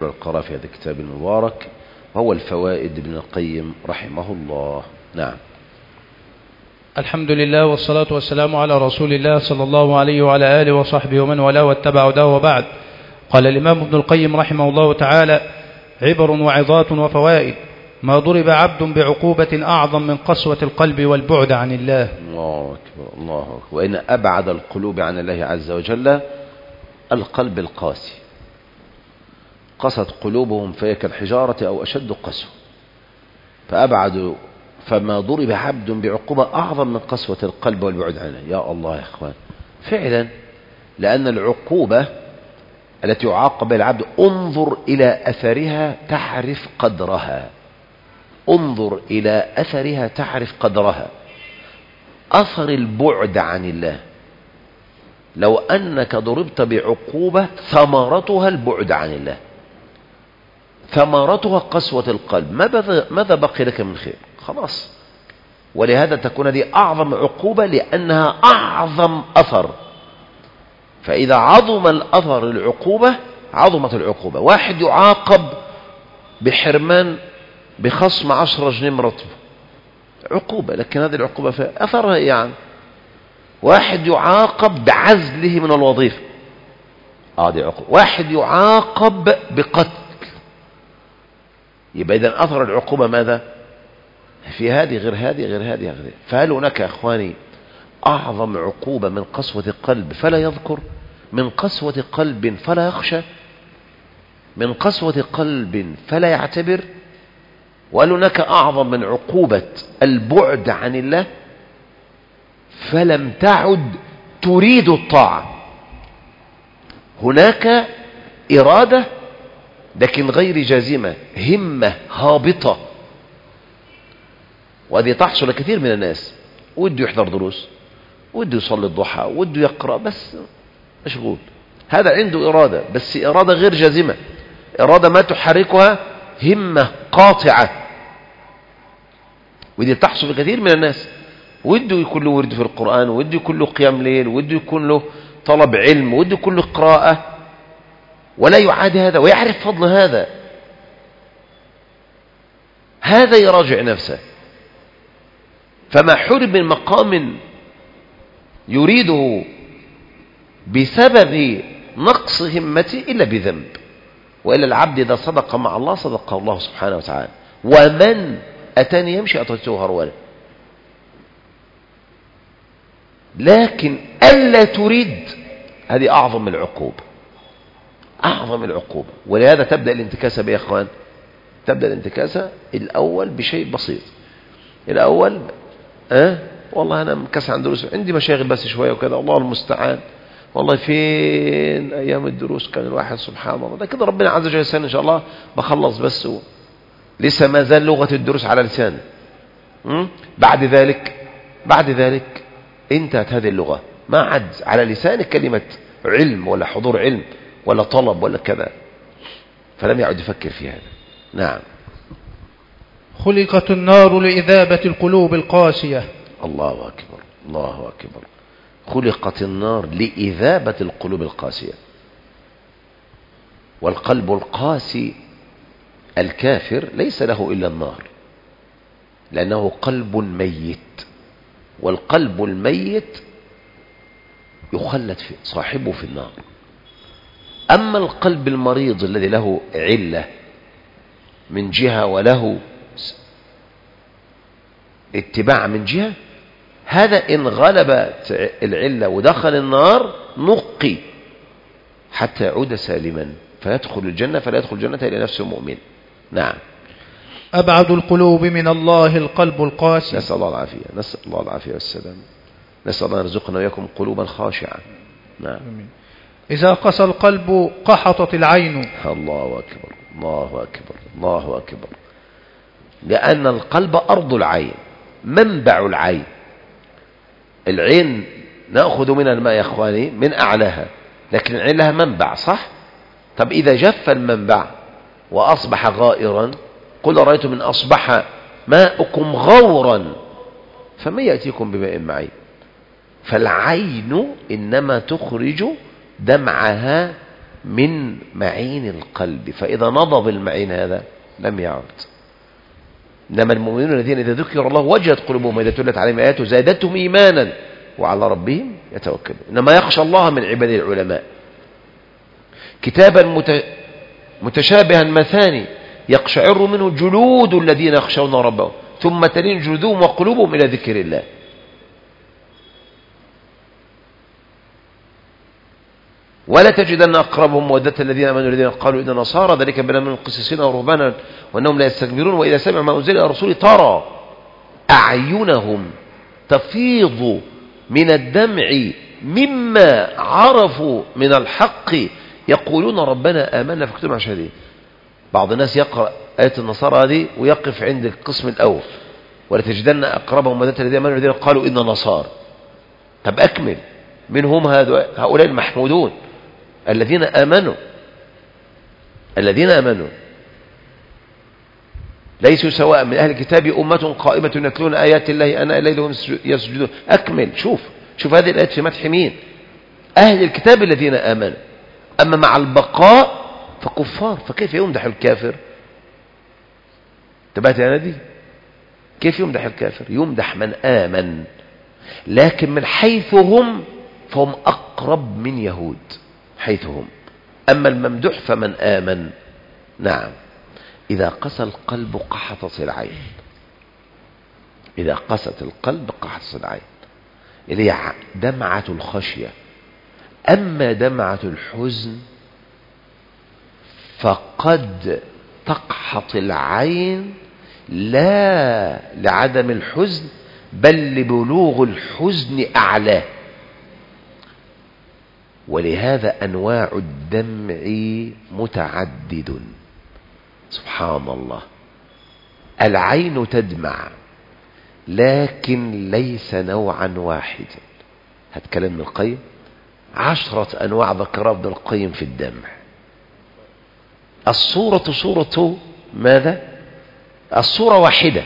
القراء في هذا الكتاب المبارك وهو الفوائد ابن القيم رحمه الله. نعم. الحمد لله والصلاة والسلام على رسول الله صلى الله عليه وعلى آله وصحبه ومن والاه واتبع هداه وبعد. قال الإمام ابن القيم رحمه الله تعالى: عبر وعظات وفوائد. ما ضرب عبد بعقوبة أعظم من قسوة القلب والبعد عن الله. الله أكبر الله أكبر. وإن أبعد القلوب عن الله عز وجل القلب القاسي. قست قلوبهم فهي كالحجارة أو أشد قسوة. فما ضرب عبد بعقوبة أعظم من قسوة القلب والبعد عنه. يا الله يا إخوان، فعلا، لأن العقوبة التي يعاقب بها العبد انظر إلى أثرها تعرف قدرها. انظر إلى أثرها تعرف قدرها. أثر البعد عن الله، لو أنك ضربت بعقوبة ثمرتها البعد عن الله، ثمرتها قسوة القلب، ماذا بقي لك من خير؟ خلاص. ولهذا تكون دي أعظم عقوبة لأنها أعظم أثر. فإذا عظم الأثر العقوبة عظمت العقوبة. واحد يعاقب بحرمان بخصم 10 جنيه من راتبه، عقوبة، لكن هذه العقوبة فيها أثرها يعني. واحد يعاقب بعزله من الوظيفة، دي عقوبة. واحد يعاقب بقتل، يبقى إذن أثر العقوبة ماذا؟ في هذه غير هذه غير هذه غير هذه. فهل هناك يا أخواني أعظم عقوبة من قسوة قلب فلا يذكر، من قسوة قلب فلا يخشى، من قسوة قلب فلا يعتبر؟ وهل هناك أعظم من عقوبة البعد عن الله فلم تعد تريد الطاعة؟ هناك إرادة لكن غير جازمة، همة هابطة، وهذه تحصل لكثير من الناس. وده يحضر دروس، وده يصلي الضحى، وده يقرأ، بس مشغول. هذا عنده إرادة، بس إرادة غير جازمة، إرادة ما تحركها همة قاطعة، ودي تحصل لكثير من الناس. وده يكون له ورد في القرآن، وده يكون له قيام ليل، وده يكون له طلب علم، وده يكون له قراءة، ولا يعاد هذا ويعرف فضل هذا. هذا يراجع نفسه. فما حرم من مقام يريده بسبب نقص همته إلا بذنب. وإلا العبد إذا صدق مع الله صدقه الله سبحانه وتعالى. ومن أتاني يمشي أتيته هرولا. لكن ألا تريد، هذه أعظم العقوبة، أعظم العقوبة. ولهذا تبدأ الانتكاسة يا إخوان، تبدأ الانتكاسة الأول بشيء بسيط. الأول والله أنا مكسر عن دروس، عندي مشاغل بس شوية وكذا، الله المستعان. والله فين أيام الدروس كان الواحد سبحان الله، ده كده ربنا عز وجل يسهل إن شاء الله، بخلص بس لسه ما زال لغة الدروس على لساني. بعد ذلك انتهت هذه اللغة، ما عاد على لسانك كلمة علم ولا حضور علم ولا طلب ولا كذا، فلم يعد يفكر في هذا. نعم. خلقت النار لإذابة القلوب القاسية. الله أكبر الله أكبر. خلقت النار لإذابة القلوب القاسية. والقلب القاسي الكافر ليس له إلا النار، لأنه قلب ميت، والقلب الميت يخلد صاحبه في النار. أما القلب المريض الذي له علة من جهة وله اتباع من جهة، هذا إن غلبت العلة ودخل النار نقي حتى يعود سالما فيدخل الجنة، فلا يدخل الجنة إلى نفسه مؤمن. نعم. أبعد القلوب من الله القلب القاسي. نسأل الله العافية، نسأل الله العافية والسلام. نسأل الله يرزقنا وإياكم قلوبا خاشعة. نعم. إذا قسى القلب قحطت العين. الله أكبر الله أكبر الله أكبر. لأن القلب أرض العين، منبع العين. العين نأخذ منها الماء يا أخواني من أعلاها، لكن العين لها منبع، صح؟ طب إذا جف المنبع وأصبح غائرا، قل رأيتم من أصبح ماؤكم غورا فمن يأتيكم بماء معين. فالعين إنما تخرج دمعها من معين القلب، فإذا نضب المعين هذا لم يعد. إنما المؤمنون الذين إذا ذكر الله وجلت قلوبهم وإذا تلت عليهم آياته زادتهم إيمانا وعلى ربهم يتوكلون. إنما يخشى الله من عباده العلماء. كتابا متشابها مثاني يقشعر منه جلود الذين يخشون ربهم ثم تلين جلودهم وقلوبهم إلى ذكر الله. ولا تجدن أقربهم مودة الذين آمنوا الذين قالوا إن نصارى ذلك بنا من القسيسين ورهبانا وأنهم لا يستكبرون وإذا سمعوا ما أنزل إلى الرسول ترى أعينهم تفيض من الدمع مما عرفوا من الحق يقولون ربنا آمنا فاكتبنا شهادين. بعض الناس يقرأ آية النصارى هذه ويقف عند القسم الأول ولا تجدن أقربهم مودة الذين آمنوا الذين قالوا إن نصارى. طب أكمل، من هم هؤلاء المحمودون الذين آمنوا ليسوا سواء من أهل الكتاب أمة قائمة يتلون آيات الله أنا الليل وهم يسجدون. أكمل، شوف هذه الآيات في مدح مين؟ أهل الكتاب الذين آمنوا. أما مع البقاء فكفار، فكيف يمدح الكافر؟ تبعت يا نادي؟ كيف يمدح الكافر؟ يمدح من آمن، لكن من حيث هم فهم أقرب من يهود حيث هم. أما الممدوح فمن آمن. نعم. إذا قسى القلب قحطت العين، إذا قست القلب قحطت العين، اللي هي دمعة الخشية. أما دمعة الحزن فقد تقحط العين لا لعدم الحزن بل لبلوغ الحزن أعلاه. ولهذا أنواع الدمع متعدد. سبحان الله، العين تدمع لكن ليس نوعا واحدا. هتكلم ابن القيم 10 أنواع ذكرها ابن القيم في الدمع. الصورة صورة ماذا؟ الصورة واحدة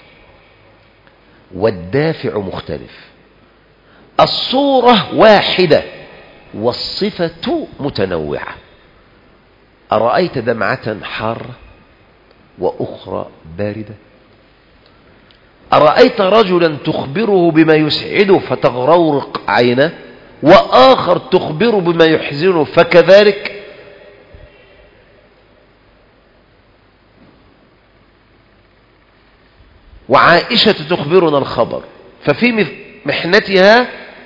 والدافع مختلف. الصورة واحدة والصفة متنوعة. أرأيت دمعة حارة وأخرى باردة؟ أرأيت رجلا تخبره بما يسعده فتغرورق عينه وآخر تخبره بما يحزنه فكذلك؟ وعائشة تخبرنا الخبر ففي محنتها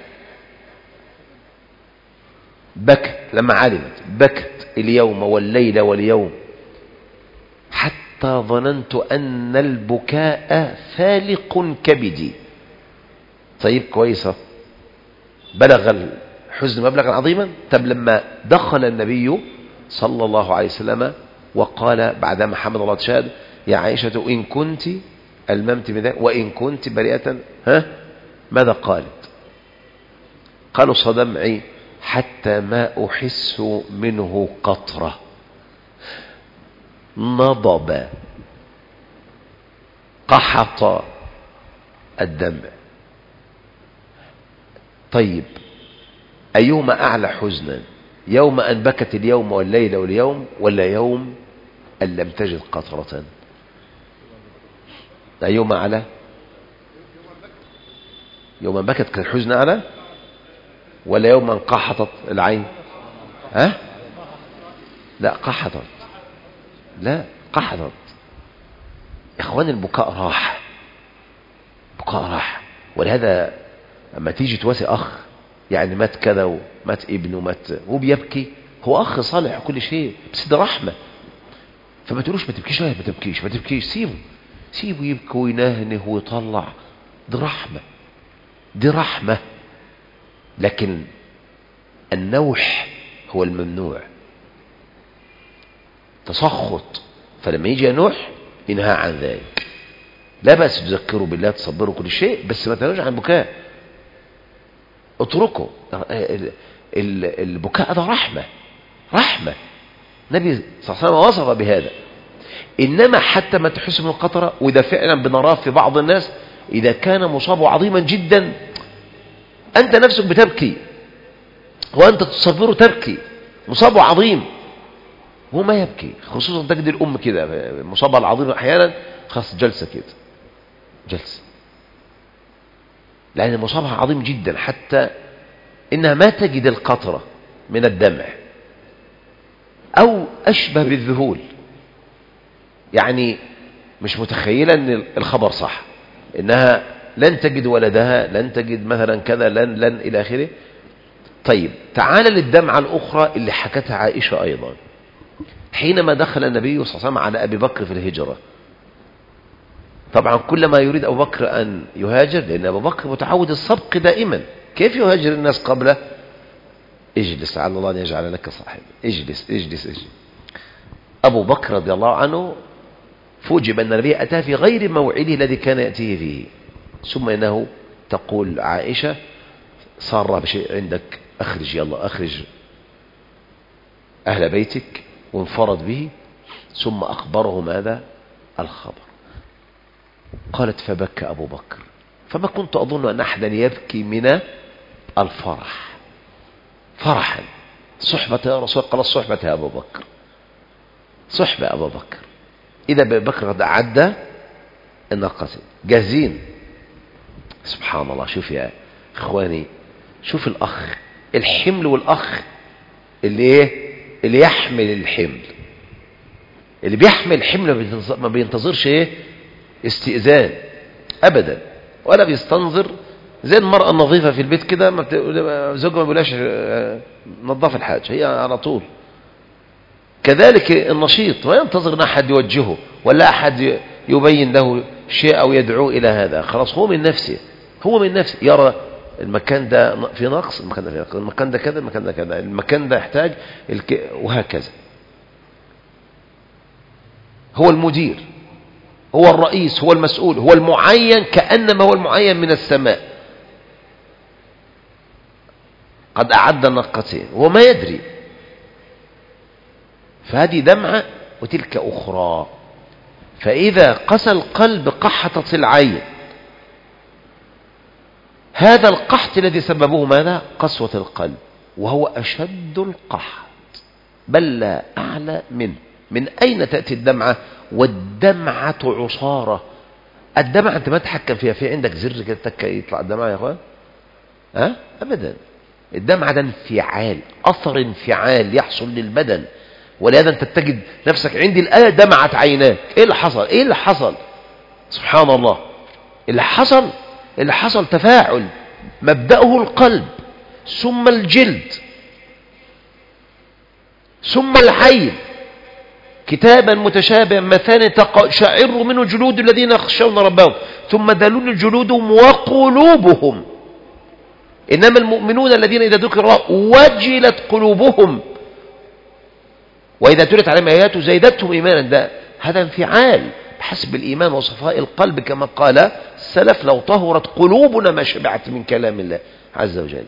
بكت لما علمت، بكت اليوم والليلة واليوم حتى ظننت أن البكاء فالق كبدي. طيب كويسة، بلغ الحزن مبلغا عظيما. طب لما دخل النبي صلى الله عليه وسلم وقال بعدما حمد الله تشهد يا عائشة إن كنت الممت من ذلك وإن كنت بريئة ماذا قالت؟ قالوا صدمعي حتى ما أحس منه قطرة، نضب قحط الدمع. طيب أيهما أعلى حزنا، يوم أن بكت اليوم والليلة واليوم ولا يوم أن لم تجد قطرة؟ أيهما أعلى؟ يوم أن بكت كان الحزن أعلى ولا يوم أن قحطت العين؟ لا قحطت، لا قحطت. إخوان البكاء راح، بكاء راح. ولهذا أما تيجي تواسي أخ يعني مات كذا ومات ابنه مات هو بيبكي، هو أخ صالح وكل شيء بس ده رحمة. فما تقولوش ما تبكيش، ما تبكيش ما تبكيش، سيبه يبكي وينهنه ويطلع، دي رحمة، دي رحمة. لكن النوح هو الممنوع، تسخط. فلما يجي نوح ينهى عن ذلك. لا بأس تذكروا بالله تصبروا كل شيء بس ما تنهوش عن البكاء، اتركوا. البكاء ده رحمة، رحمة. النبي صلى الله عليه وسلم وصف بهذا. إنما حتى ما تحس من القطرة، وإذا فعلا بنراه في بعض الناس إذا كان مصابه عظيما جدا أنت نفسك بتبكي وأنت تصبره تبكي، مصابه عظيم هو ما يبكي، خصوصا تجد الأم كده مصابها العظيم أحيانا خاص جلسة كده، جلسة، لأن مصابها عظيم جدا حتى إنها ما تجد القطرة من الدمع، أو أشبه بالذهول، يعني مش متخيلة أن الخبر صح، إنها لن تجد ولدها، لن تجد مثلا كذا، لن إلى آخره. طيب تعال للدمعة الأخرى اللي حكتها عائشة أيضا، حينما دخل النبي صلى الله عليه وسلم على أبي بكر في الهجرة. طبعا كلما يريد أبو بكر أن يهاجر، لأن أبو بكر متعود السبق دائما، كيف يهاجر الناس قبله؟ اجلس على الله أن يجعل لك صاحب، اجلس اجلس اجلس. أبو بكر رضي الله عنه فوجئ بأن النبي أتى في غير موعده الذي كان يأتيه فيه، ثم إنه تقول عائشة صار بشيء عندك، أخرج يلا أخرج أهل بيتك، وانفرد به، ثم أخبره ماذا؟ الخبر. قالت فبكى أبو بكر، فما كنت أظن أن أحدا يبكي من الفرح، فرحا، صحبة يا رسول الله، قال صحبة يا أبو بكر، صحبة أبو بكر. إذا أبو بكر قد أعد الناقتين جاهزين. سبحان الله، شوف يا إخواني، شوف الأخ، الحمل والأخ اللي يحمل الحمل، اللي بيحمل الحمل ما بينتظرش استئذان أبدا، ولا بيستنظر زي المرأة النظيفة في البيت كده، زوجها ما بيقولهاش نظف الحاجة، هي على طول. كذلك النشيط ما ينتظر ان احد يوجهه ولا احد يبين له شيء او يدعوه الى هذا، خلاص هو من نفسه، يرى المكان ده في نقص، المكان ده في نقص، المكان ده كذا، المكان ده كذا، المكان ده يحتاج وهكذا. هو المدير، هو الرئيس، هو المسؤول، هو المعين، كأنما هو المعين من السماء. قد أعد النقتين وهو ما يدري. فهذه دمعة وتلك أخرى. فإذا قسى القلب قحطت العين. هذا القحط الذي سببه ماذا؟ قسوة القلب، وهو أشد القحط بل لا أعلى منه. من أين تأتي الدمعة؟ والدمعة عصارة. الدمعة أنت ما تحكم فيها، في عندك زر كده يطلع الدمعة يا أخوان؟ أبدا. الدمعة ده انفعال، أثر انفعال يحصل للبدن، ولهذا أنت تجد نفسك عند الآية دمعت عيناك. إيه اللي حصل؟ سبحان الله. اللي حصل تفاعل مبدأه القلب، ثم الجلد، ثم العين، كتابا متشابها مثاني تقشعر منه جلود الذين يخشون ربهم ثم تلين جلودهم وقلوبهم. إنما المؤمنون الذين إذا ذكر الله وجلت قلوبهم وإذا تلت عليهم آياته زيدتهم إيمانا. هذا انفعال بحسب الإيمان وصفاء القلب، كما قال السلف لو طهرت قلوبنا ما شبعت من كلام الله عز وجل.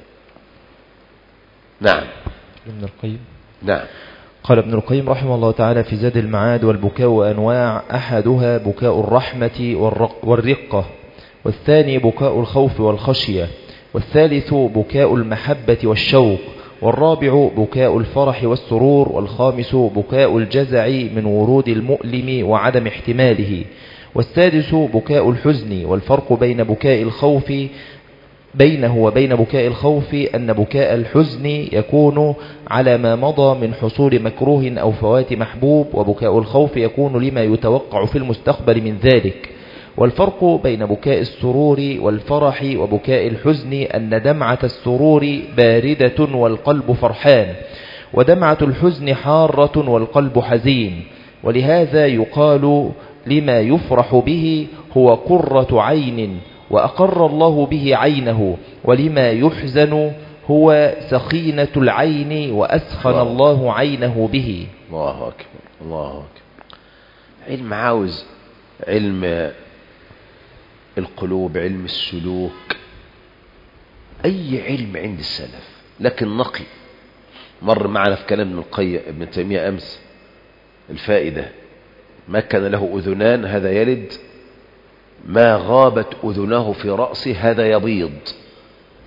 نعم. ابن القيم. نعم. قال ابن القيم رحمه الله تعالى في زاد المعاد: والبكاء أنواع، أحدها بكاء الرحمة والرقة، والثاني بكاء الخوف والخشية، والثالث بكاء المحبة والشوق، والرابع بكاء الفرح والسرور، والخامس بكاء الجزع من ورود المؤلم وعدم احتماله، والسادس بكاء الحزن. والفرق بين بكاء الخوف بينه وبين بكاء الخوف أن بكاء الحزن يكون على ما مضى من حصول مكروه أو فوات محبوب، وبكاء الخوف يكون لما يتوقع في المستقبل من ذلك. والفرق بين بكاء السرور والفرح وبكاء الحزن أن دمعة السرور باردة والقلب فرحان، ودمعة الحزن حارة والقلب حزين. ولهذا يقال لما يفرح به هو قرة عين وأقر الله به عينه، ولما يحزن هو سخينة العين وأسخن الله عينه به. الله أكبر، الله أكبر. علم عاوز علم القلوب، علم السلوك، أي علم عند السلف، لكن نقي. مر معنا في كلام ابن تيمية أمس الفائدة: ما كان له أذنان هذا يلد، ما غابت أذناه في رأسه هذا يبيض.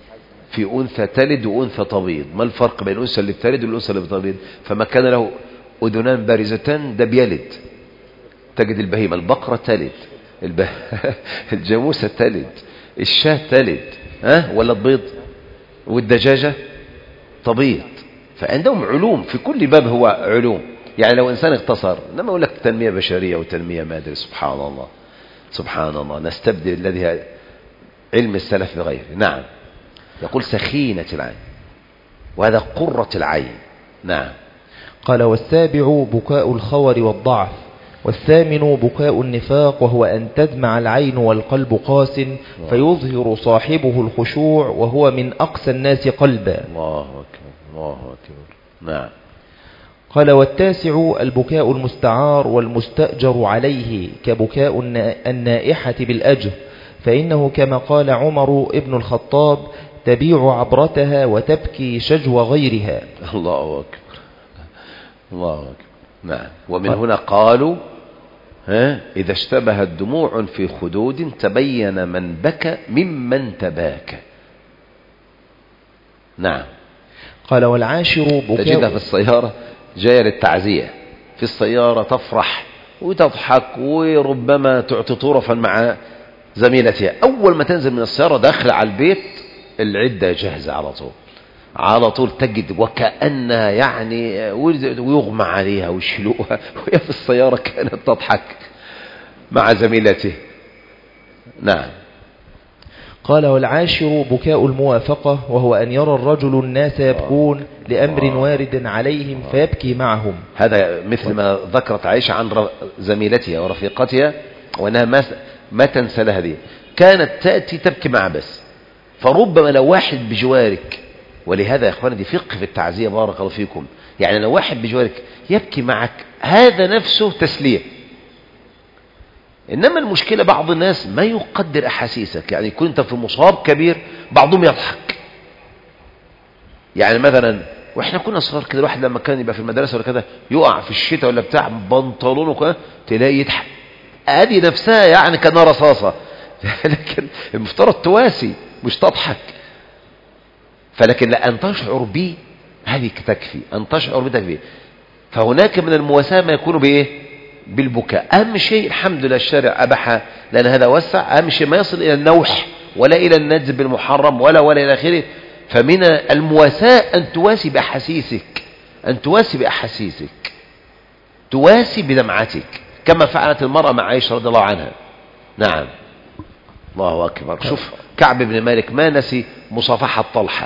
في أنثى تلد وأنثى تبيض. ما الفرق بين الأنثى اللي بتلد والأنثى اللي بتبيض؟ فما كان له أذنان بارزتان ده بيلد. تجد البهيمة، البقرة تلد، الجاموسة تلد، الشاة تلد ولا تبيض، والدجاجة تبيض. فعندهم علوم في كل باب، هو علوم. يعني لو إنسان اختصر، لما أقول لك تنمية بشرية وتنمية مادية، سبحان الله سبحان الله، نستبدل الذي علم السلف بغيره. نعم. يقول سخينة العين، وهذا قرة العين. نعم. قال والسابع بكاء الخور والضعف، والثامن بكاء النفاق، وهو أن تدمع العين والقلب قاس فيظهر صاحبه الخشوع وهو من أقسى الناس قلبا. الله أكبر الله أكبر. نعم. قال والتاسع البكاء المستعار والمستأجر عليه، كبكاء النائحة بالأجر، فإنه كما قال عمر ابن الخطاب تبيع عبرتها وتبكي شجو غيرها. الله أكبر الله أكبر. نعم. ومن هنا قالوا إذا اشتبهت دموع في خدود تبين من بكى ممن تباكى. نعم. قال والعاشر بكاء، تجدها في السيارة جاية للتعزية، في السيارة تفرح وتضحك وربما تعطي طرفا مع زميلتها، أول ما تنزل من السيارة داخل على البيت العدة جاهزة على طول، على طول تجد وكأنها يعني ويغمى عليها ويشيلوها وهي في السيارة كانت تضحك مع زميلته. نعم. قال والعاشر بكاء الموافقة، وهو أن يرى الرجل الناس يبكون لأمر وارد عليهم فيبكي معهم. هذا مثل ما ذكرت عائشة عن زميلتها ورفيقتها، وأنها ما تنسى لها دي، كانت تأتي تبكي معها بس، فربما لو واحد بجوارك، ولهذا يا اخواني دي فقه في التعزية بارك الله فيكم، يعني لو واحد بجوارك يبكي معك هذا نفسه تسلية. إنما المشكلة بعض الناس ما يقدر أحاسيسك، يعني يكون أنت في مصاب كبير بعضهم يضحك. يعني مثلا وإحنا كنا صغار كده، الواحد لما كان يبقى في المدرسة ولا كده يقع في الشتاء ولا بتاع بنطلونه كده تلاقي يضحك، هذه نفسها يعني كانها رصاصة لكن المفترض تواسي مش تضحك. فلكن لأن تشعر به هذه تكفي، أن تشعر به تكفي. فهناك من المواساة ما يكون بإيه؟ بالبكاء. أهم شيء الحمد لله الشارع أباح لأن هذا وسع، أهم شيء ما يصل إلى النوح ولا إلى الندب المحرم ولا إلى آخره. فمن المواساة أن تواسي بأحاسيسك، أن تواسي بأحاسيسك، تواسي بدمعتك، كما فعلت المرأة مع عائشة رضي الله عنها. نعم. الله أكبر. شوف كعب بن مالك ما نسي مصافحة طلحة،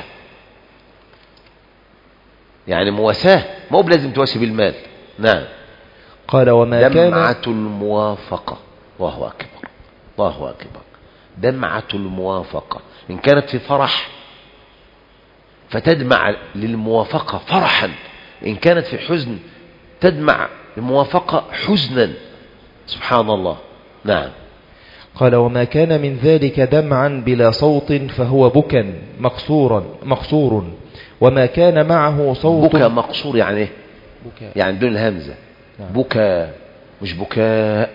يعني مواساة، ما هو لازم تواسي بالمال. نعم. قال وما كان دمعة الموافقة. الله أكبر الله أكبر. دمعة الموافقة، إن كانت في فرح فتدمع للموافقة فرحا، إن كانت في حزن تدمع الموافقة حزنا. سبحان الله. نعم. قال وما كان من ذلك دمعا بلا صوت فهو بكا مقصور، وما كان معه صوت. بكى مقصور يعني ايه؟ يعني بدون الهمزة. نعم. بكى مش بكاء.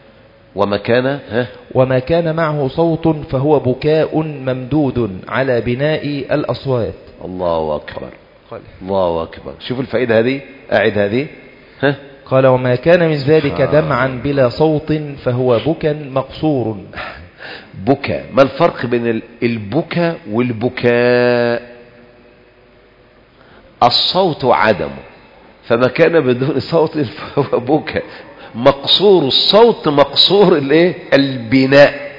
وما كان معه صوت فهو بكاء ممدود على بناء الأصوات. الله أكبر الله أكبر. شوف الفائدة هذه، أعد هذه. قال وما كان من ذلك دمعا بلا صوت فهو بكا مقصور. بكى، ما الفرق بين البكى والبكاء؟ الصوت عدمه، فما كان بدون صوت فهو بكى. مقصور الصوت مقصور الايه؟ البناء.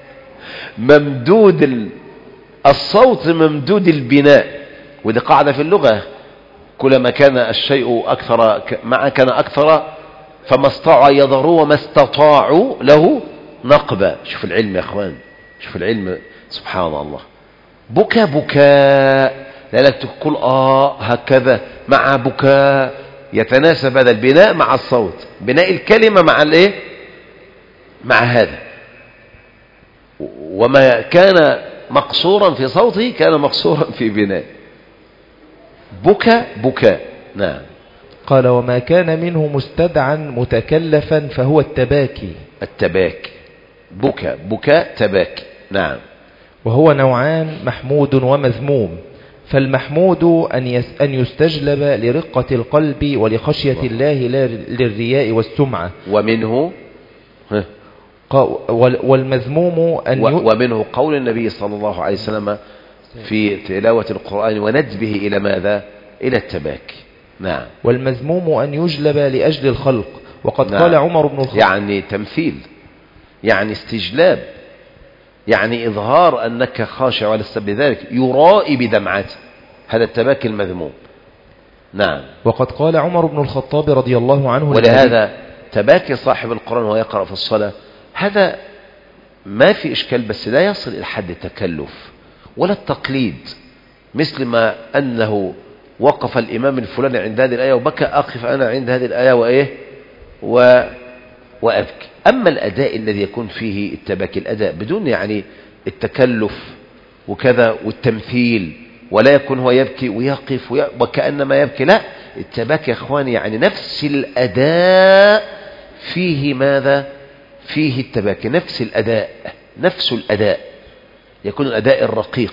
ممدود الصوت ممدود البناء. ودي قاعدة في اللغة، كلما كان الشيء أكثر كان أكثر، فما استطاعوا يظهروا وما استطاعوا له نقبا. شوف العلم يا أخوان، شوف العلم سبحان الله. بكى بكاء، لأنك تقول هكذا مع بكاء، يتناسب هذا البناء مع الصوت، بناء الكلمة مع الايه؟ مع هذا. وما كان مقصورا في صوته كان مقصورا في بناء. بكى بكاء. نعم. قال وما كان منه مستدعا متكلفا فهو التباكي. التباكي. بكى بكاء تباكي. نعم. وهو نوعان: محمود ومذموم. فالمحمود أن يستجلب لرقة القلب ولخشية الله لا للرياء والسمعة. ومنه والمذموم ومنه قول النبي صلى الله عليه وسلم في تلاوة القرآن: وندبه إلى ماذا؟ إلى التباكي. نعم. والمذموم أن يجلب لأجل الخلق. وقد نعم. قال عمر بن الخطاب، يعني تمثيل، يعني استجلاب، يعني إظهار أنك خاشع، ولست بذلك يرائي بدمعته، هذا التباكي المذموم. نعم. وقد قال عمر بن الخطاب رضي الله عنه: ولهذا تباكي صاحب القرآن وهو يقرأ في الصلاة هذا ما في إشكال، بس لا يصل إلى حد التكلف ولا التقليد، مثل ما أنه وقف الإمام الفلاني عند هذه الآية وبكى، أقف أنا عند هذه الآية وأبكي. أما الأداء الذي يكون فيه التباكي، الأداء بدون يعني التكلف وكذا والتمثيل، ولا يكون هو يبكي ويقف وكأنما يبكي، لا، التباكي يا أخواني يعني نفس الأداء فيه ماذا؟ فيه التباكي، نفس الأداء، نفس الأداء، يكون الأداء الرقيق.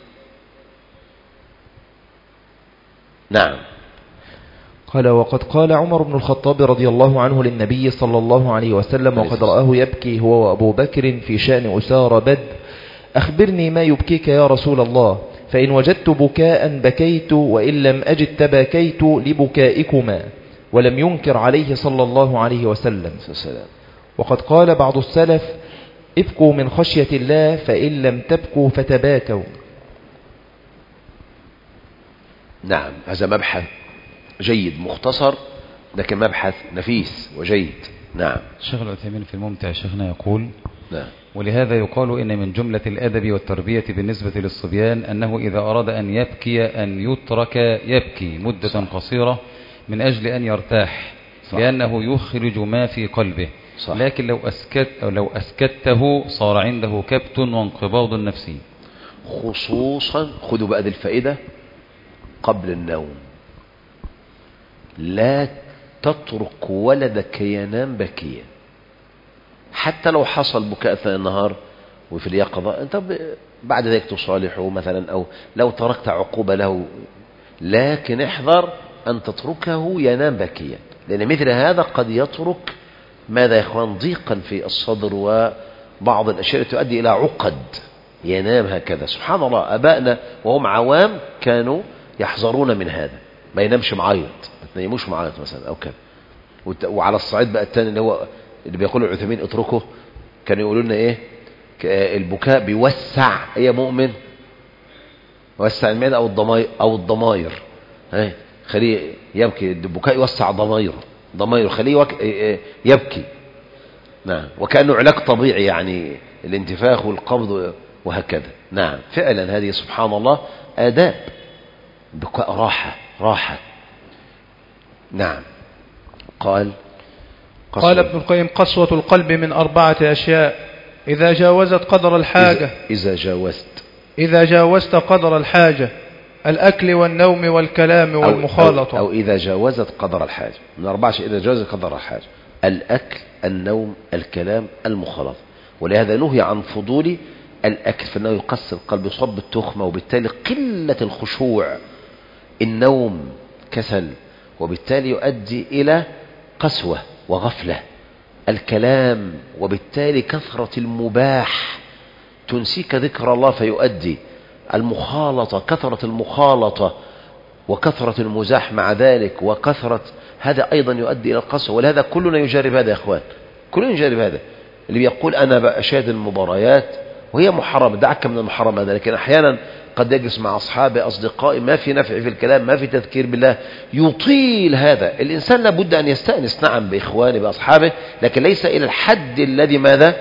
نعم. قال: وقد قال عمر بن الخطاب رضي الله عنه للنبي صلى الله عليه وسلم وقد رآه يبكي هو وأبو بكر في شأن أسار بدر: أخبرني ما يبكيك يا رسول الله، فإن وجدت بكاء بكيت، وإن لم أجد تباكيت لبكائكما. ولم ينكر عليه صلى الله عليه وسلم. وقد قال بعض السلف: ابكوا من خشية الله، فإن لم تبكوا فتباكوا. نعم، هذا مبحث جيد مختصر، لكن مبحث نفيس وجيد. نعم. الشيخ العثيمين في الممتع شيخنا يقول: نعم. ولهذا يقال إن من جملة الأدب والتربية بالنسبة للصبيان أنه إذا أراد أن يبكي أن يترك يبكي مدة قصيرة من أجل أن يرتاح، لأنه يخرج ما في قلبه. صح. لكن لو أسكته صار عنده كبت وانقباض نفسي. خصوصا خذوا بقى دي الفائدة قبل النوم: لا تترك ولدك ينام بكيا، حتى لو حصل بكاء أثناء النهار وفي اليقظة، أنت بعد ذلك تصالحه مثلا، أو لو تركت عقوبة له، لكن احذر أن تتركه ينام بكيا، لأن مثل هذا قد يترك ماذا يا إخوان؟ ضيقا في الصدر وبعض الأشياء تؤدي إلى عقد، ينام هكذا. سبحان الله، أبائنا وهم عوام كانوا يحذرون من هذا، ما ينامش معيط، ما تنيموش معيط مثلا أو كذا. وعلى الصعيد بقى الثاني اللي بيقولوا العثيمين اتركه، كانوا يقولوا لنا ايه؟ البكاء بيوسع، يا مؤمن، وسع المعدة او الضماير، خليه يبكي، البكاء يوسع ضمايره، خليه يبكي. نعم. وكأنه علاج طبيعي، يعني الانتفاخ والقبض وهكذا. نعم، فعلا هذه سبحان الله آداب، بكاء راحة. نعم. قال ابن القيم: قسوة القلب من 4 أشياء: إذا جاوزت قدر الحاجة، إذا جاوزت قدر الحاجة، الأكل والنوم والكلام والمخالطة. أو إذا جاوزت قدر الحاجة، من 4 أشياء إذا جاوزت قدر الحاجة: الأكل، النوم، الكلام، المخالطة. ولهذا نهي عن فضول الأكل، فإنه يقسي القلب، يصاب بالتخمة، وبالتالي قلة الخشوع. النوم كسل، وبالتالي يؤدي إلى قسوة وغفلة. الكلام، وبالتالي كثرة المباح تنسيك ذكر الله فيؤدي. المخالطة، كثرة المخالطة وكثرة المزاح مع ذلك، وكثرة هذا أيضا يؤدي إلى القسوة. ولهذا كلنا يجرب هذا يا إخوان، كلنا يجرب هذا. اللي بيقول أنا بأشاهد المباريات وهي محرمة، دعك من المحرم هذا، لكن أحيانا قد يجلس مع أصحابي أصدقائي ما في نفع في الكلام، ما في تذكير بالله، يطيل هذا. الإنسان لابد أن يستأنس نعم بإخوانه بأصحابه، لكن ليس إلى الحد الذي ماذا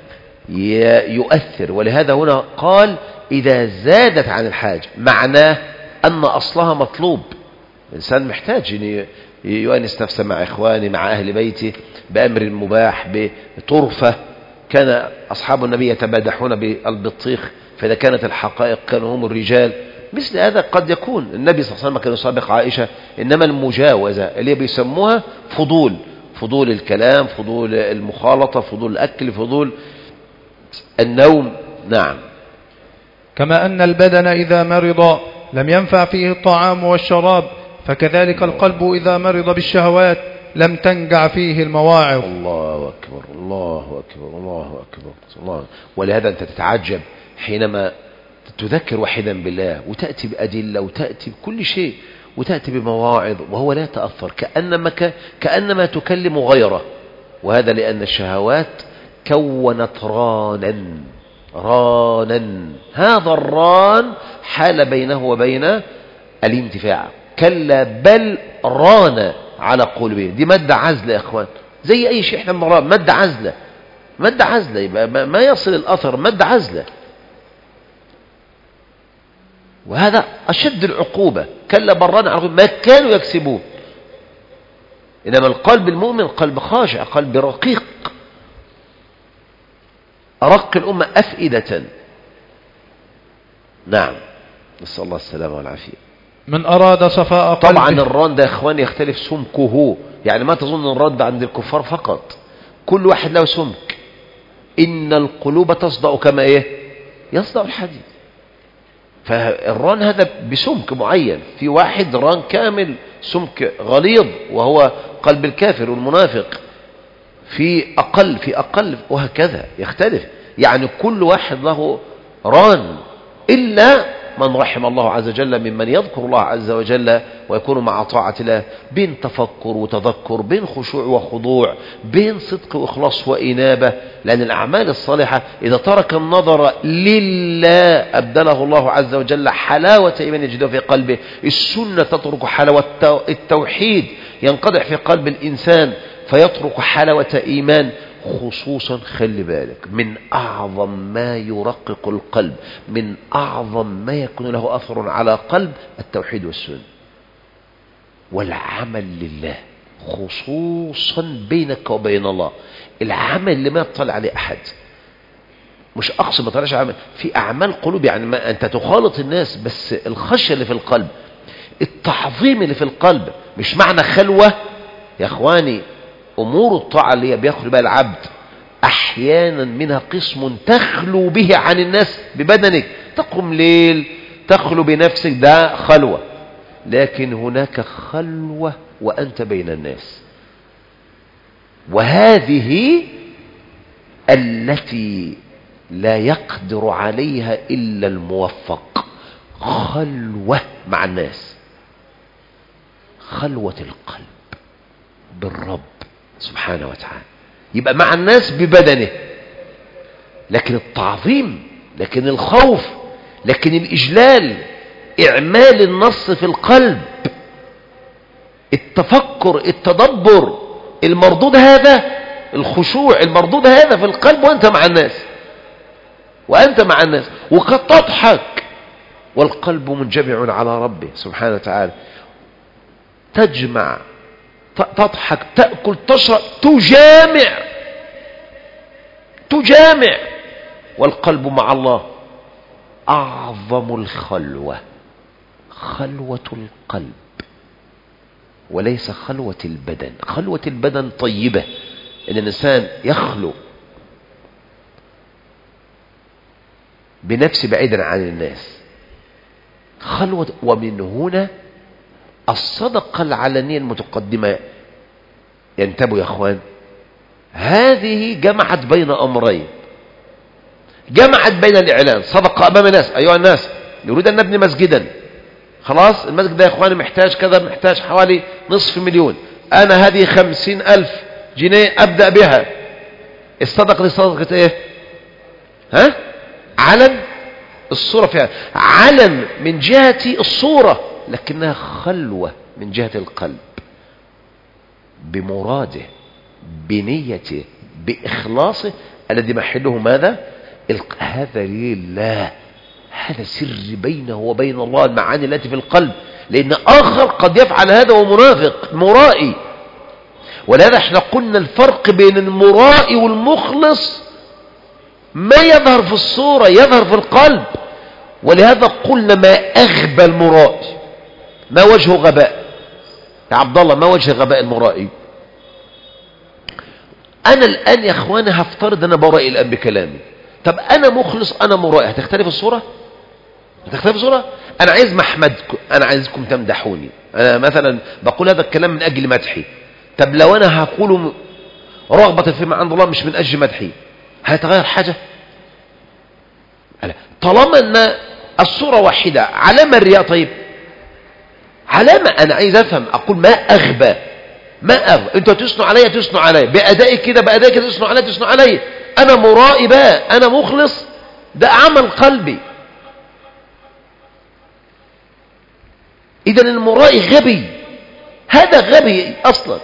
يؤثر. ولهذا هنا قال: إذا زادت عن الحاجة، معناه أن أصلها مطلوب. الإنسان محتاج أن يؤنس نفسه مع إخوانه، مع أهل بيته، بأمر مباح، بطرفة. كان أصحاب النبي يتبادحون بالبطيخ، فإذا كانت الحقائق كانوا هم الرجال. مثل هذا قد يكون النبي صلى الله عليه وسلم كان يسابق عائشة. إنما المجاوزة اللي بيسموها فضول الكلام، فضول المخالطة، فضول الأكل، فضول النوم. نعم. كما أن البدن إذا مرض لم ينفع فيه الطعام والشراب، فكذلك القلب إذا مرض بالشهوات لم تنجع فيه المواعظ. الله أكبر الله أكبر الله أكبر الله. ولهذا أنت تتعجب حينما تذكر واحدا بالله وتأتي بأدلة وتأتي بكل شيء وتأتي بمواعظ وهو لا يتأثر، كأنما تكلم غيره. وهذا لأن الشهوات كونت رانا، هذا الران حال بينه وبين الانتفاع. كلا بل ران على قلوبهم. دي مادة عزلة يا اخوان، زي اي شيء احنا بنراه، مادة عزلة يبقى ما يصل الاثر، مادة عزلة. وهذا اشد العقوبة. كلا بل ران على قلوبهم ما كانوا يكسبون. انما القلب المؤمن قلب خاشع، قلب رقيق، أرق الأمة أفئدة. نعم، نسأل الله السلامة والعافية. من أراد صفاء قلبه. طبعا الران ده يا إخوان يختلف سمكه، يعني ما تظن الران ده عند الكفار فقط، كل واحد له سمك. إن القلوب تصدأ كما إيه؟ يصدأ الحديد. فالران هذا بسمك معين. في واحد ران كامل سمك غليظ وهو قلب الكافر والمنافق، في أقل وهكذا يختلف. يعني كل واحد له ران، إلا من رحم الله عز وجل ممن يذكر الله عز وجل ويكون مع طاعة الله، بين تفكر وتذكر، بين خشوع وخضوع، بين صدق وإخلاص وإنابة. لأن الأعمال الصالحة إذا ترك النظر لله أبدله الله عز وجل حلاوة إيمان يجده في قلبه. السنة تترك حلاوة التوحيد ينقدح في قلب الإنسان فيترك حلاوة إيمان. خصوصا خلي بالك، من أعظم ما يرقق القلب، من أعظم ما يكون له أثر على قلب التوحيد والسنة والعمل لله، خصوصا بينك وبين الله. العمل اللي ما يطلع عليه أحد، مش أقصد ما طلعش عمل في أعمال قلوب، يعني ما أنت تخالط الناس، بس الخشية اللي في القلب، التعظيم اللي في القلب. مش معنى خلوة يا أخواني، أمور الطاعة اللي بيخلو بها العبد أحيانا منها قسم تخلو به عن الناس ببدنك، تقوم ليل، تخلو بنفسك، ده خلوة. لكن هناك خلوة وأنت بين الناس، وهذه التي لا يقدر عليها إلا الموفق. خلوة مع الناس، خلوة القلب بالرب سبحانه وتعالى. يبقى مع الناس ببدنه، لكن التعظيم، لكن الخوف، لكن الإجلال، إعمال النص في القلب، التفكر، التدبر، المردود هذا، الخشوع المردود هذا في القلب وأنت مع الناس، وقد تضحك والقلب منجمع على ربه سبحانه وتعالى. تجمع، تضحك، تأكل، تشرب، تجامع والقلب مع الله. أعظم الخلوة خلوة القلب، وليس خلوة البدن. خلوة البدن طيبة، إن الإنسان يخلو بنفسه بعيدا عن الناس، خلوة. ومن هنا الصدقة العلنية المتقدمة. ينتبهوا يا أخوان، هذه جمعت بين أمرين، جمعت بين الإعلان، صدقة أمام الناس، أيها الناس نريد أن نبني مسجدا، خلاص المسجد ده يا أخواني محتاج كذا، محتاج حوالي 500,000، أنا هذه 50,000 جنيه أبدأ بها. الصدقة دي صدقة إيه؟ علن الصورة فيها، علن من جهة الصورة، لكنها خلوة من جهة القلب، بمراده، بنيته، بإخلاصه الذي محله ماذا؟ هذا لله، هذا سر بينه وبين الله، المعاني التي في القلب. لأن آخر قد يفعل هذا ومنافق مرائي. ولهذا احنا قلنا الفرق بين المرائي والمخلص ما يظهر في الصورة يظهر في القلب. ولهذا قلنا ما أغبى المرائي، ما وجه غباء يا عبد الله؟ ما وجه غباء المرائي؟ أنا الآن يا أخواني هفترض أنا برائي الآن بكلامي، طب أنا مخلص أنا مرائي، هتختلف الصورة؟ هتختلف صورة. أنا عايز محمدكم، أنا عايزكم تمدحوني، أنا مثلا بقول هذا الكلام من أجل مدحي. طب لو أنا هقوله رغبة فيما عند الله مش من أجل مدحي، هيتغير حاجة؟ طالما أن الصورة واحدة، علامة الرياء؟ طيب علامة. أنا عايز أفهم، أقول ما أغبى، ما أغبى. أنتوا تثنوا علي بأدائي كده، بأدائي كده تثنوا علي. أنا مرائي بقى، أنا مخلص، ده عمل قلبي. إذن المرائي غبي، هذا غبي أصلا.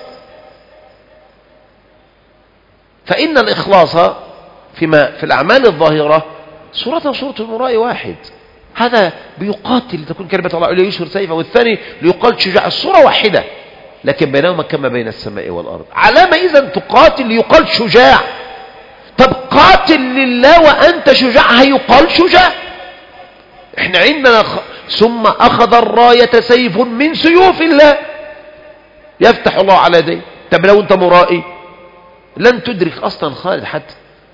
فإن الإخلاص في الأعمال الظاهرة صورته وصورة المرائي واحد. هذا بيقاتل تكون كلمة الله عليه يشهر سيفه، والثاني ليقال شجاع. الصورة واحدة لكن بينهما كما بين السماء والأرض. علامة إذن تقاتل ليقال شجاع. طب قاتل لله وأنت شجاع، هيقال شجاع. احنا عندنا ثم أخذ الراية سيف من سيوف الله يفتح الله على يديه. طب لو أنت مرائي لن تدرك أصلا خالد حتى.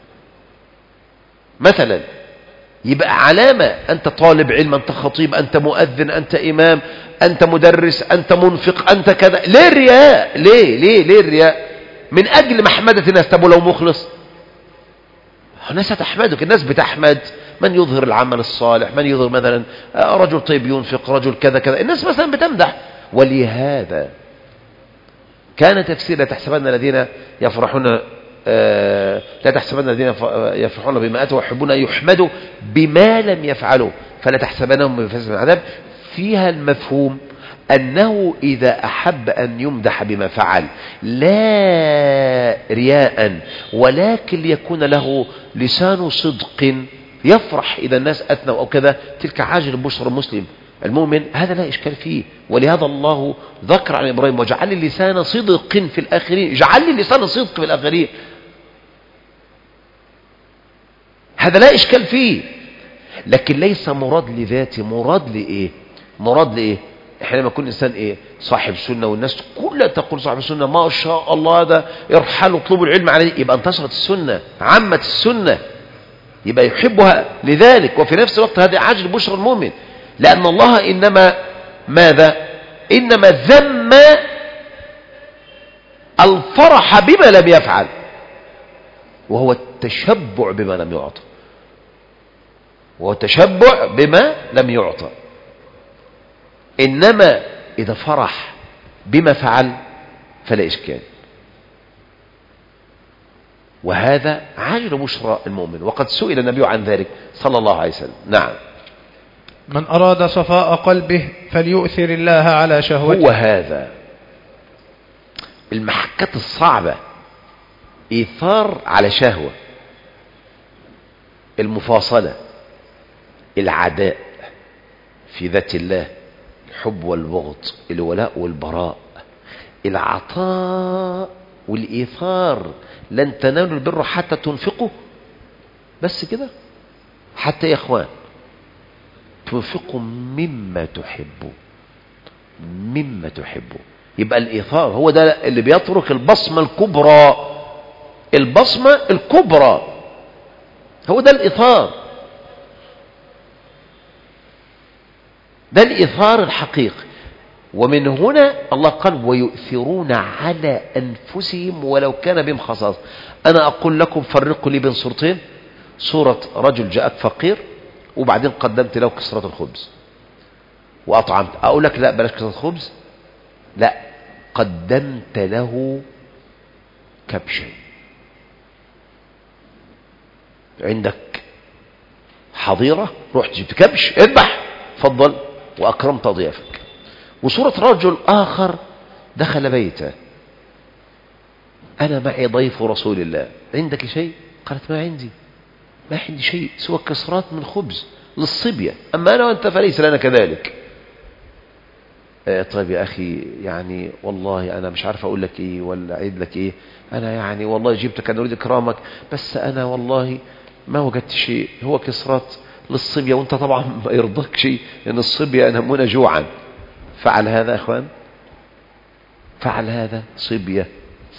مثلا يبقى علامة أنت طالب علم، أنت خطيب، أنت مؤذن، أنت إمام، أنت مدرس، أنت منفق، أنت كذا. ليه الرياء؟ ليه الرياء؟ من أجل محمدة الناس. طب لو مخلص، الناس هتحمدك. الناس بتحمد من يظهر العمل الصالح، من يظهر مثلا رجل طيب ينفق، رجل كذا كذا، الناس مثلا بتمدح. ولهذا كان تفسير لا تحسبن الذين يفرحون لا تحسبن الذين يفرحون بما أتوا ويحبون أن يحمدوا بما لم يفعلوا فلا تحسبنهم بمفازة من العذاب. فيها المفهوم أنه إذا أحب أن يمدح بما فعل لا رياء ولكن ليكون له لسان صدق يفرح إذا الناس أثنوا أو كذا، تلك عاجل بشرى المسلم المؤمن، هذا لا إشكال فيه. ولهذا الله ذكر عن إبراهيم وجعل لي لسان صدق في الآخرين، جعل لي لسان صدق في الآخرين، هذا لا إشكال فيه. لكن ليس مراد لذاته، مراد لإيه؟ احنا لما يكون إنسان إيه؟ صاحب سنة والناس كلها تقول صاحب السنة ما شاء الله هذا ارحلوا اطلبوا العلم عليه، يبقى انتشرت السنة، عمت السنة، يبقى يحبها لذلك. وفي نفس الوقت هذا عاجل بشرى المؤمن، لأن الله إنما ماذا؟ إنما ذم الفرح بما لم يفعل، وهو التشبع بما لم يعطى، وهو التشبع بما لم يعطى. إنما إذا فرح بما فعل فلا إشكال، وهذا عاجل بشرى المؤمن. وقد سئل النبي عن ذلك صلى الله عليه وسلم. نعم. من أراد صفاء قلبه فليؤثر الله على شهوته. هو هذا المحكات الصعبة، إيثار على شهوة، المفاصلة، العداء في ذات الله، الحب والبغض، الولاء والبراء، العطاء والإيثار. لن تنالوا البر حتى تنفقوا، بس كده. حتى يا إخوان تنفقوا مما تحبوا، مما تحبوا. يبقى الإيثار هو ده اللي بيترك البصمة الكبرى، البصمة الكبرى هو ده الإيثار، ده الإيثار الحقيقي. ومن هنا الله قال ويؤثرون على أنفسهم ولو كان بهم خصاصة. أنا أقول لكم فرقوا لي بين صورتين، صورة رجل جاءك فقير وبعدين قدمت له كسرة الخبز وأطعمت، أقول لك لا بلاش كسرة الخبز، لا قدمت له كبشا، عندك حظيرة رحت جبت كبش اذبح فضل وأكرمت ضيافك. وصورة رجل آخر دخل بيته، أنا معي ضيف رسول الله، عندك شيء؟ قالت ما عندي شيء سوى كسرات من خبز للصبية، أما أنا وأنت فليس لنا كذلك. طيب يا أخي يعني والله أنا مش عارف أقول لك إيه ولا أعيد لك إيه، أنا يعني والله جبتك أنا أريد إكرامك، بس أنا والله ما وجدت شيء، هو كسرات للصبية، وأنت طبعا ما يرضك شيء إن الصبية ينامون جوعا. فعل هذا يا أخوان، فعل هذا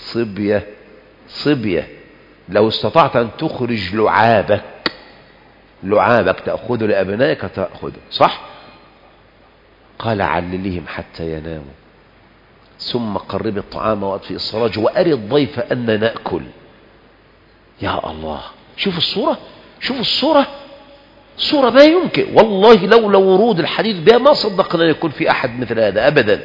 صبية. لو استطعت أن تخرج لعابك لعابك تأخذه لأبنائك تأخذه، صح؟ قال عللهم حتى يناموا ثم قرب الطعام وأطفئ السراج وأري الضيف أن نأكل. يا الله، شوف الصورة، شوف الصورة، صورة ما يمكن والله لولا ورود الحديث بها ما صدقنا أن يكون في أحد مثل هذا أبدا.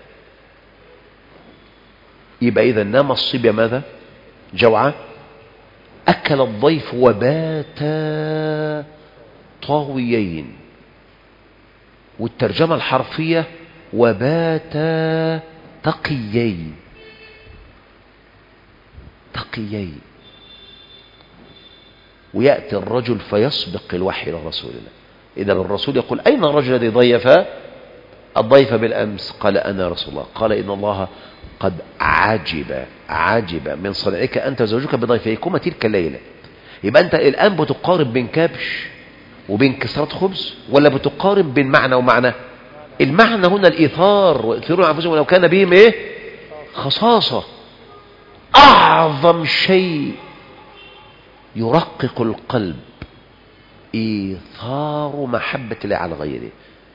يبقى إذا نام الصبي ماذا؟ جوعا. أكل الضيف وباتا طاويين، والترجمة الحرفية وباتا تقيين. تقيين. ويأتي الرجل فيسبق الوحي إلى رسول الله. إذا الرسول يقول أين الرجل الذي ضيف الضيف بالأمس؟ قال أنا رسول الله. قال إن الله قد عجب من صنعك أنت وزوجك بضيفيكما تلك الليلة. يبقى أنت الآن بتقارب بين كبش وبين كسرة خبز، ولا بتقارب بين معنى ومعنى؟ المعنى هنا الإيثار، ويؤثرون على أنفسهم ولو كان بهم إيه؟ خصاصة. أعظم شيء يرقق القلب إيثار محبة الله على غيره،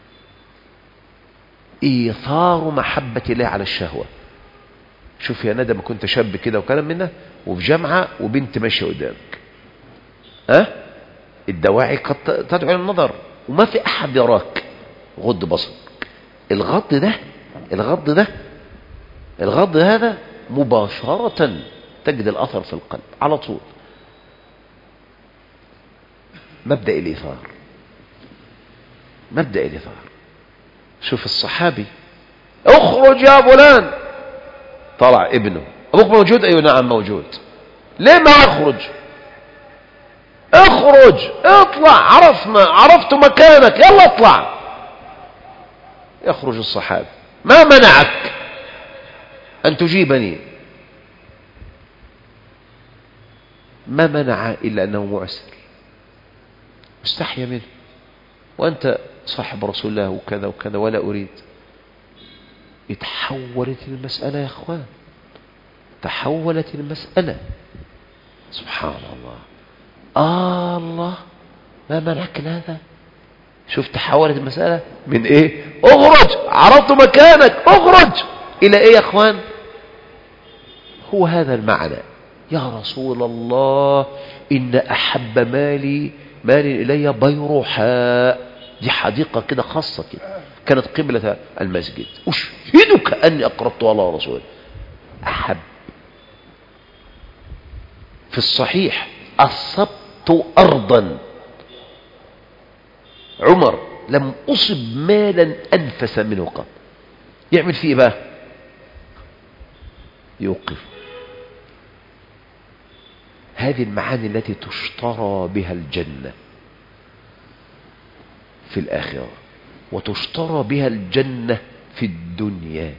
إيثار محبة الله على الشهوة. شوف يا ندى، ما كنت شاب كده وكلام منه وفي جامعة وبنت ماشية قدامك، الدواعي قد تدعو إلى النظر وما في أحد يراك، غض بصرك. الغض هذا مباشرة تجد الأثر في القلب على طول. مبدأ الإيثار. شوف الصحابي، اخرج يا فلان، طلع ابنه، أبوك موجود؟ أيوة نعم موجود. ليه ما أخرج؟ اخرج، اطلع، عرفت مكانك، يلا اطلع. يخرج الصحابي، ما منعك أن تجيبني؟ ما منع إلا أنه معسر، مستحيا منه، وأنت صاحب رسول الله وكذا وكذا ولا أريد. اتحولت المسألة يا أخوان، تحولت المسألة. سبحان الله. الله ما منعك هذا؟ شوف تحولت المسألة من ايه؟ اخرج، عرفت مكانك، اخرج، الى ايه يا اخوان؟ هو هذا المعنى. يا رسول الله ان احب مالي الي بيروحاء، دي حديقة كده خاصة كده كانت قبلة المسجد، اشهدك اني اقربت على رسول احب. في الصحيح اصبت ارضا، عمر لم أصب مالا أنفس منه قط، يعمل فيه بقى يوقف. هذه المعاني التي تشترى بها الجنة في الآخرة، وتشترى بها الجنة في الدنيا،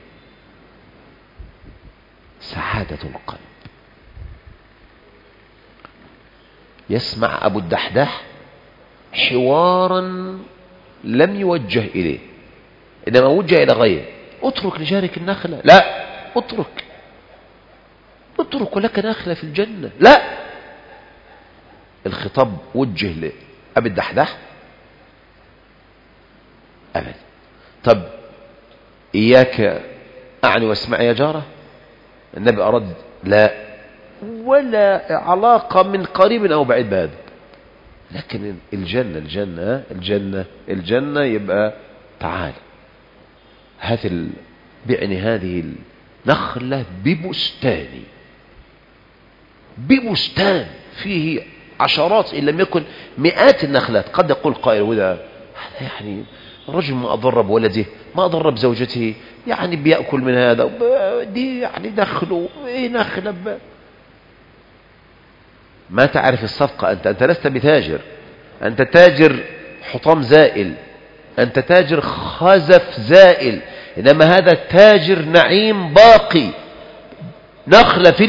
سعادة القلب. يسمع أبو الدحداح حوارا لم يوجه إليه، إنما وجه إلى غيره. اترك لجارك النخلة، لا، اترك ولك نخلة في الجنة، لا. الخطاب وجه لأبي الدحداح أبدا. طب إياك أعني واسمعي يا جارة، النبي أرد لا، ولا علاقة من قريب أو بعيد بهذا. لكن الجنة يبقى تعال بعني هذه النخلة ببستان فيه عشرات إن لم يكن مئات النخلات. قد يقول قائل وده هذا يعني الرجل ما أضر بولده، ما أضر بزوجته، يعني بيأكل من هذا، دي يعني دخله ايه نخلة ما تعرف الصفقة. أنت لست بتاجر، أنت تاجر حطام زائل، أنت تاجر خزف زائل، إنما هذا تاجر نعيم باقي. نخلة في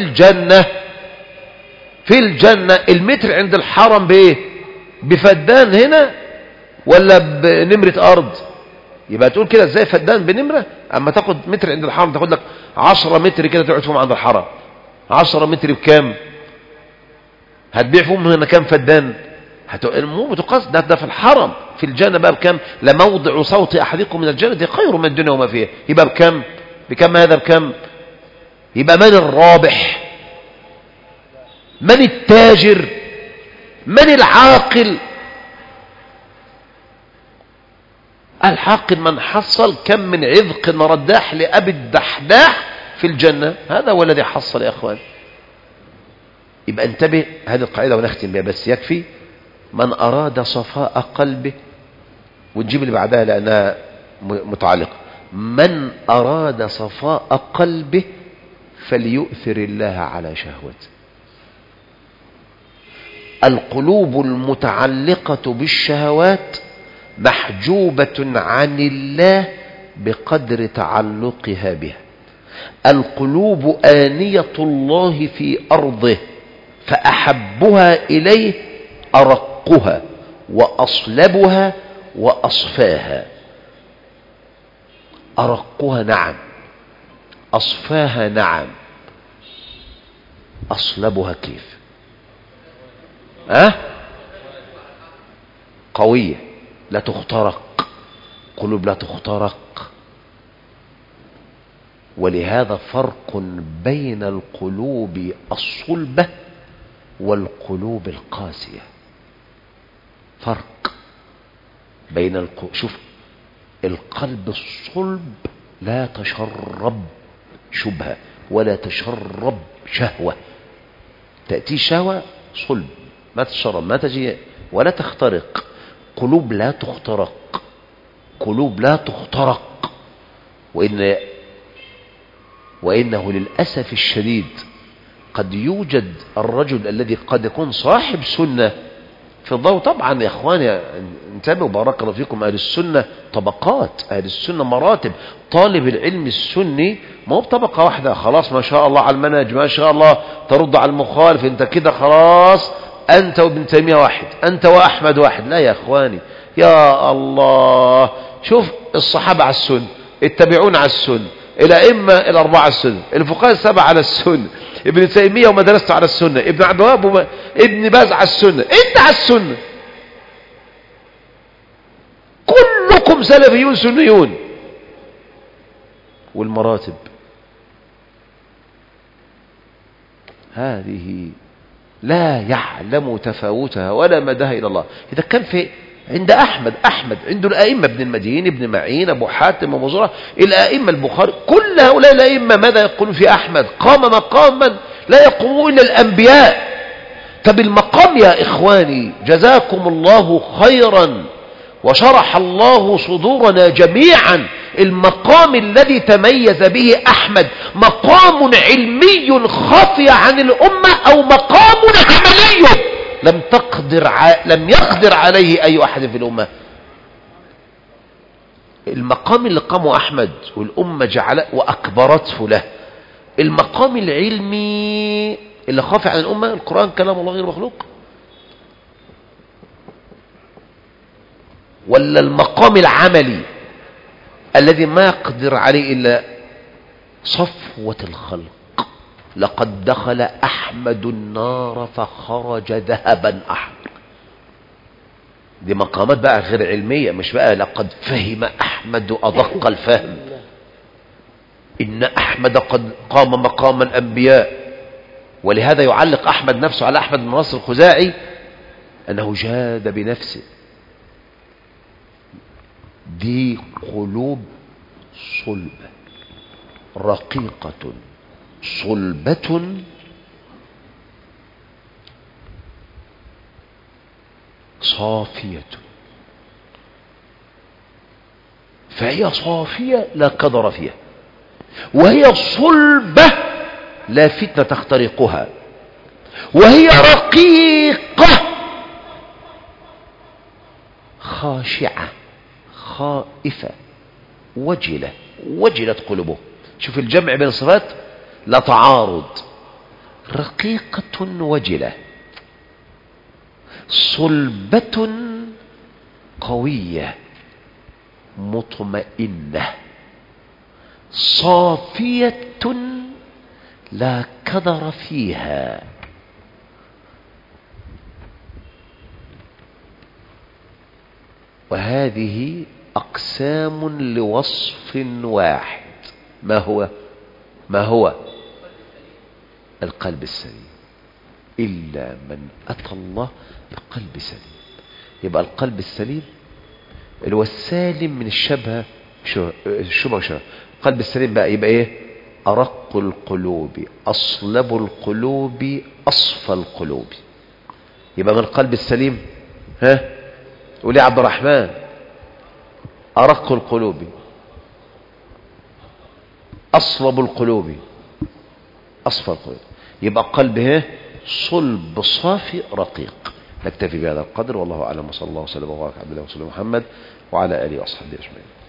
الجنة. المتر عند الحرم بإيه؟ بفدان هنا ولا بنمرة أرض؟ يبقى تقول كده ازاي فدان بنمرة؟ أما تاخد متر عند الحرم تاخد لك 10 متر كده تقعد فيهم عند الحرم. 10 متر بكام؟ هتبيع فيهم هنا كام فدان؟ مو بتقاس، ده في الحرم. في الجنة بقى بكم؟ لموضع صوت أحدكم من الجنة خير من الدنيا وما فيها. يبقى بكم هذا بكم؟ يبقى من الرابح؟ من التاجر؟ من العاقل؟ العاقل من حصل كم من عذق رداح لأبي الدحداح في الجنة، هذا هو الذي حصل يا أخوان. يبقى انتبه، هذه القاعدة ونختم بها بس يكفي. من أراد صفاء قلبه، ونجيب اللي بعدها لأنها متعلقة. من أراد صفاء قلبه فليؤثر الله على شهوته. القلوب المتعلقة بالشهوات محجوبة عن الله بقدر تعلقها بها. القلوب آنية الله في أرضه، فأحبها إليه أرقها وأصلبها وأصفاها. أرقها نعم، أصفاها نعم، أصلبها كيف؟ قوية لا تخترق، قلوب لا تخترق. ولهذا فرق بين القلوب الصلبة والقلوب القاسية. فرق بين شوف، القلب الصلب لا تشرب شبهة ولا تشرب شهوة. تأتي شهوة صلب ما تشرب، ما تجي ولا تخترق. قلوب لا تخترق، قلوب لا تخترق. وإنه للأسف الشديد قد يوجد الرجل الذي قد يكون صاحب سنة في الضوء. طبعا يا اخواني انتبهوا بارك الله فيكم، اهل السنة طبقات، اهل السنة مراتب. طالب العلم السني ما هو بطبقة واحدة خلاص ما شاء الله على المنهج ما شاء الله ترد على المخالف انت كده خلاص انت وابن تيمية واحد، انت واحمد واحد. لا يا اخواني، يا الله، شوف الصحابة على السنة، التابعون على السنة، الأئمة الأربعة على السنة، الفقهاء السبعة على السنة، ابن تيمية ومدرسته على السنة، ابن عبد الوهاب ابن باز على السنة، انت على السنة. كلكم سلفيون سنيون. والمراتب هذه لا يعلم تفاوتها ولا مداها إلى الله. إذا كان في عند أحمد عنده الأئمة ابن المدين، ابن معين، أبو حاتم، أبو زرع، الأئمة البخاري، كل هؤلاء الأئمة ماذا يقولون في أحمد؟ قام مقاما لا يقوم إلا الأنبياء. طب المقام يا إخواني جزاكم الله خيرا وشرح الله صدورنا جميعا، المقام الذي تميز به أحمد مقام علمي خفي عن الأمة أو مقام عملي لم يقدر عليه أي أحد في الأمة. المقام اللي قامه أحمد والأمة جعله وأكبرته له، المقام العلمي اللي خافي عن الأمة، القرآن كلام الله غير مخلوق، ولا المقام العملي الذي ما يقدر عليه إلا صفوة الخلق. لقد دخل أحمد النار فخرج ذهبا أحمر. دي مقامات بقى غير علمية، مش بقى لقد فهم أحمد أدق الفهم. إن أحمد قد قام مقام الأنبياء. ولهذا يعلق أحمد نفسه على أحمد بن نصر الخزاعي أنه جاد بنفسه. دي قلوب صلبة رقيقة صلبة صافية. فهي صافية لا كدر فيها، وهي صلبة لا فتنة تخترقها، وهي رقيقة خاشعة خائفة وجلة، وجلت قلوبه. شوف الجمع بين الصفات لا تعارض. رقيقة وجلة، صلبة قوية مطمئنة، صافية لا كدر فيها. وهذه أقسام لوصف واحد. ما هو القلب السليم، إلا من أتى الله بقلب سليم. يبقى القلب السليم اللي هو السالم من الشبهة والشبهة. القلب السليم بقى يبقى ايه؟ أرق القلوب، أصلب القلوب، أصفى القلوب. يبقى من القلب السليم قول يا عبد الرحمن، أرق القلوب، أصلب القلوب، أصفى القلوب. يبقى قلب صلب صافي رقيق. نكتفي بهذا القدر، والله أعلم، وصلى الله وسلم وبارك على عبد الله ورسوله محمد وعلى آله وأصحابه أجمعين.